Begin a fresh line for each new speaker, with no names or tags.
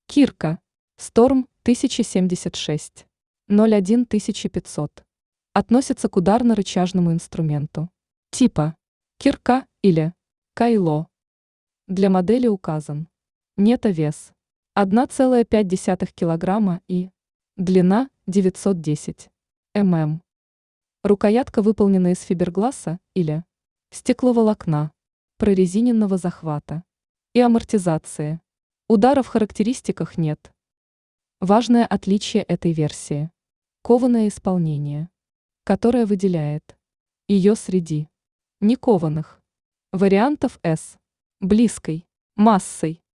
Кирка. Storm 1076. 01500. Относится к ударно-рычажному инструменту. Типа кирка или кайло. Для модели указан нето-вес 1,5 кг и длина 910 мм. Рукоятка выполнена из фибергласа или стекловолокна, прорезиненного захвата и амортизации. Удара в характеристиках нет. Важное отличие этой версии – кованое исполнение, которое выделяет ее среди некованных вариантов с близкой массой